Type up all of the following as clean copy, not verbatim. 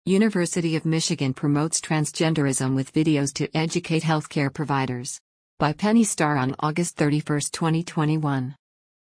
University of Michigan promotes transgenderism with videos to educate healthcare providers. By Penny Starr on August 31, 2021.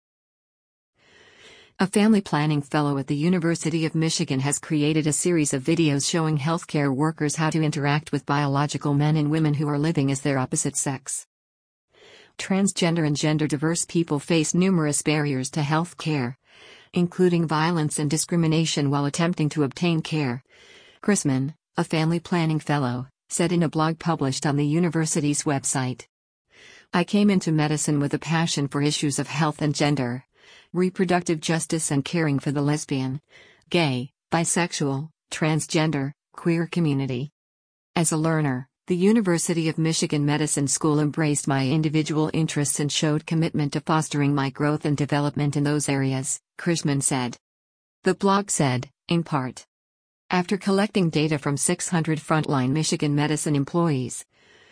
A family planning fellow at the University of Michigan has created a series of videos showing healthcare workers how to interact with biological men and women who are living as their opposite sex. Transgender and gender-diverse people face numerous barriers to health care, including violence and discrimination while attempting to obtain care. Chrisman, a family planning fellow, said in a blog published on the university's website. I came into medicine with a passion for issues of health and gender, reproductive justice and caring for the lesbian, gay, bisexual, transgender, queer community. As a learner, the University of Michigan Medicine School embraced my individual interests and showed commitment to fostering my growth and development in those areas, Chrisman said. The blog said, in part, after collecting data from 600 frontline Michigan medicine employees,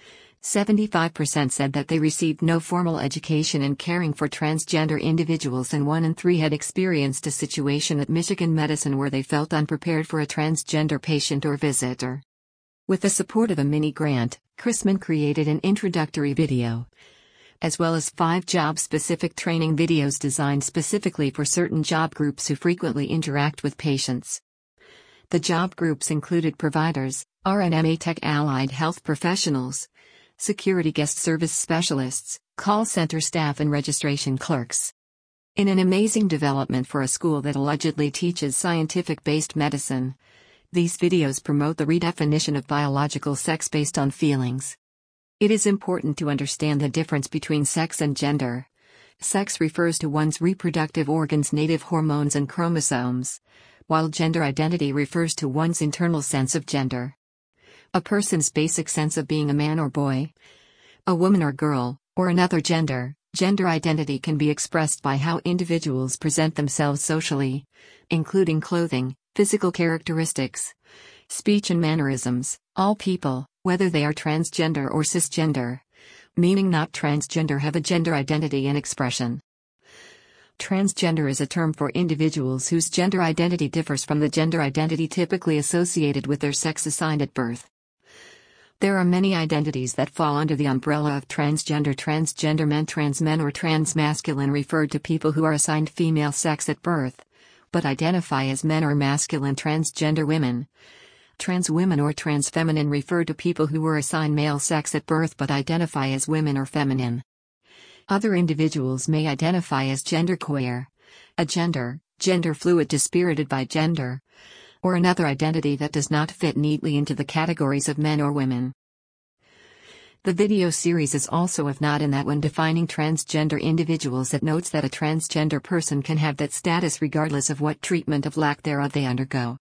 75% said that they received no formal education in caring for transgender individuals, and 1 in 3 had experienced a situation at Michigan Medicine where they felt unprepared for a transgender patient or visitor. With the support of a mini grant, Chrisman created an introductory video, as well as 5 job-specific training videos designed specifically for certain job groups who frequently interact with patients. The job groups included providers, RN/MA tech allied health professionals, security guest service specialists, call center staff and registration clerks. In an amazing development for a school that allegedly teaches scientific-based medicine, these videos promote the redefinition of biological sex based on feelings. It is important to understand the difference between sex and gender. Sex refers to one's reproductive organs, native hormones and chromosomes, while gender identity refers to one's internal sense of gender. A person's basic sense of being a man or boy, a woman or girl, or another gender. Gender identity can be expressed by how individuals present themselves socially, including clothing, physical characteristics, speech and mannerisms. All people, whether they are transgender or cisgender, meaning not transgender, have a gender identity and expression. Transgender is a term for individuals whose gender identity differs from the gender identity typically associated with their sex assigned at birth. There are many identities that fall under the umbrella of transgender. Transgender men, trans men, or transmasculine referred to people who are assigned female sex at birth, but identify as men or masculine. Transgender women, trans women, or transfeminine refer to people who were assigned male sex at birth but identify as women or feminine. Other individuals may identify as genderqueer, agender, gender fluid, dispirited by gender, or another identity that does not fit neatly into the categories of men or women. The video series is also of note in that when defining transgender individuals, it notes that a transgender person can have that status regardless of what treatment of lack thereof they undergo.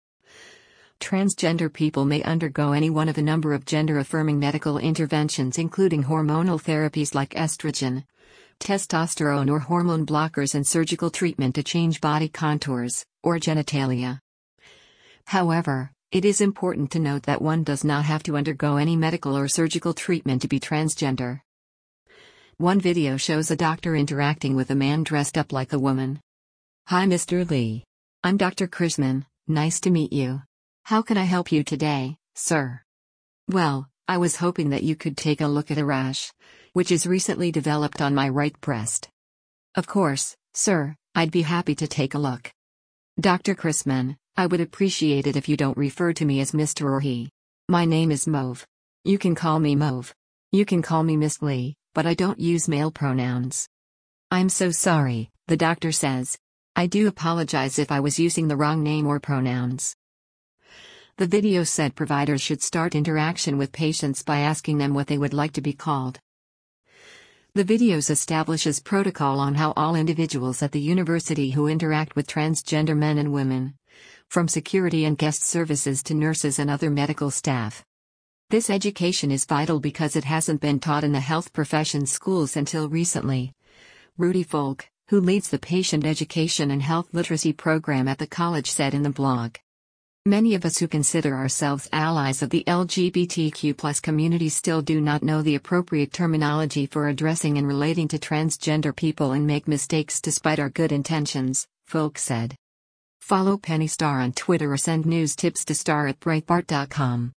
Transgender people may undergo any one of a number of gender-affirming medical interventions, including hormonal therapies like estrogen, testosterone, or hormone blockers, and surgical treatment to change body contours, or genitalia. However, it is important to note that one does not have to undergo any medical or surgical treatment to be transgender. One video shows a doctor interacting with a man dressed up like a woman. Hi, Mr. Lee. I'm Dr. Chrisman, nice to meet you. How can I help you today, sir? Well, I was hoping that you could take a look at a rash, which is recently developed on my right breast. Of course, sir, I'd be happy to take a look. Dr. Chrisman, I would appreciate it if you don't refer to me as Mr. or he. My name is Mauve. You can call me Mauve. You can call me Miss Lee, but I don't use male pronouns. I'm so sorry, the doctor says. I do apologize if I was using the wrong name or pronouns. The video said providers should start interaction with patients by asking them what they would like to be called. The videos establishes protocol on how all individuals at the university who interact with transgender men and women, from security and guest services to nurses and other medical staff. This education is vital because it hasn't been taught in the health profession schools until recently. Rudy Folk, who leads the patient education and health literacy program at the college, said in the blog. Many of us who consider ourselves allies of the LGBTQ+ community still do not know the appropriate terminology for addressing and relating to transgender people and make mistakes despite our good intentions, Folk said. Follow Penny Star on Twitter or send news tips to star@breitbart.com.